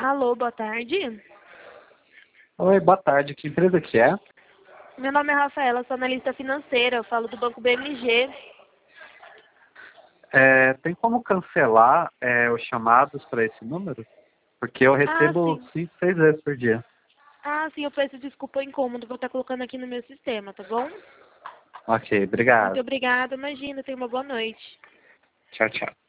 Alô, boa tarde. Oi, boa tarde. Que empresa que é? Meu nome é Rafaela, sou analista financeira, eu falo do Banco BMG. Tem como cancelar os chamados para esse número? Porque eu Ah, recebo sim. 5, 6 vezes por dia. Ah, sim, eu peço desculpa o incômodo, vou estar colocando aqui no meu sistema, tá bom? Ok, Muito obrigado. obrigada, imagina, tenha uma boa noite. Tchau, tchau.